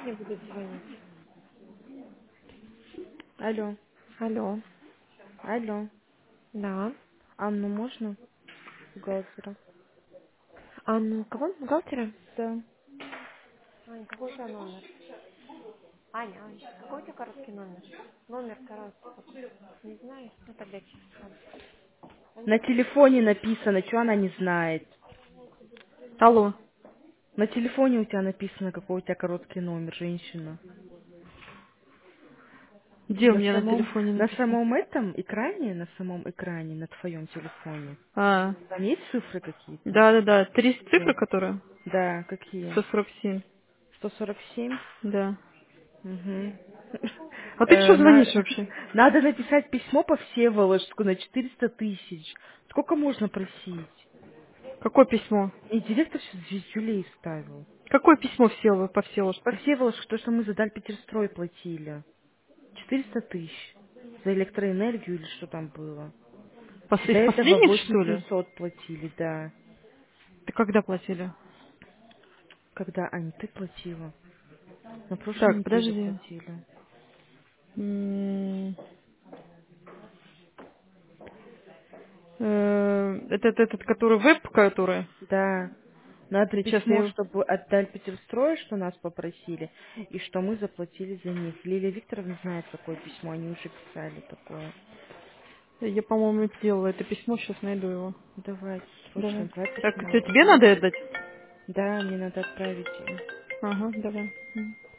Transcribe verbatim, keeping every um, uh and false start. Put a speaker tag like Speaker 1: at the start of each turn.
Speaker 1: сегодня будут звонить?
Speaker 2: Алло,
Speaker 1: Алло.
Speaker 2: алло.
Speaker 1: Да.
Speaker 2: Анну можно? Бухгалтера.
Speaker 1: Анну кого? Бухгалтера?
Speaker 2: Да.
Speaker 1: Ань, какой у тебя номер? Аня, Аня, какой у тебя короткий номер? Номер короткий какой? Не знаешь? Ну тогда честно.
Speaker 2: На телефоне написано, что она не знает.
Speaker 1: Алло.
Speaker 2: На телефоне у тебя написано, какой у тебя короткий номер, женщина.
Speaker 1: Где у
Speaker 2: На
Speaker 1: меня на
Speaker 2: самом,
Speaker 1: телефоне
Speaker 2: на
Speaker 1: написано?
Speaker 2: самом этом экране, на самом экране, на твоем телефоне,
Speaker 1: А,
Speaker 2: там есть цифры какие-то?
Speaker 1: да-да-да. Три цифры,
Speaker 2: Где?
Speaker 1: которые?
Speaker 2: Да, какие?
Speaker 1: сто сорок семь.
Speaker 2: сто сорок семь?
Speaker 1: Да.
Speaker 2: Угу.
Speaker 1: А ты что
Speaker 2: Э,
Speaker 1: звонишь
Speaker 2: на-
Speaker 1: вообще?
Speaker 2: Надо написать письмо по Всеволожску на четыреста тысяч. Сколько можно просить?
Speaker 1: Какое письмо?
Speaker 2: И директор сейчас звездюлей ставил.
Speaker 1: Какое письмо все по
Speaker 2: По
Speaker 1: Всеволожску?
Speaker 2: Всеволожску, то, что мы за Дальпетерстрой платили. четыреста тысяч. За электроэнергию или что там было.
Speaker 1: Пос-
Speaker 2: До
Speaker 1: Из
Speaker 2: этого
Speaker 1: последних,
Speaker 2: восемь
Speaker 1: что ли?
Speaker 2: семьсот платили, да.
Speaker 1: Ты когда платили?
Speaker 2: Когда, Ань, ты платила? На прошлой
Speaker 1: Так,
Speaker 2: неделе
Speaker 1: подожди.
Speaker 2: платили.
Speaker 1: М, э, Этот, этот, который веб, который?
Speaker 2: Да. Надо
Speaker 1: Сейчас я
Speaker 2: письмо,
Speaker 1: его...
Speaker 2: чтобы от Дальпетерстроя, что нас попросили, и что мы заплатили за них. Лилия Викторовна знает, какое письмо, они уже писали такое.
Speaker 1: Я, по-моему, сделала это письмо, сейчас найду его.
Speaker 2: Давай, срочно,
Speaker 1: Давай.
Speaker 2: давай
Speaker 1: Так,
Speaker 2: письмо.
Speaker 1: это тебе надо отдать?
Speaker 2: Да, мне надо отправить им.
Speaker 1: Ага, давай. М.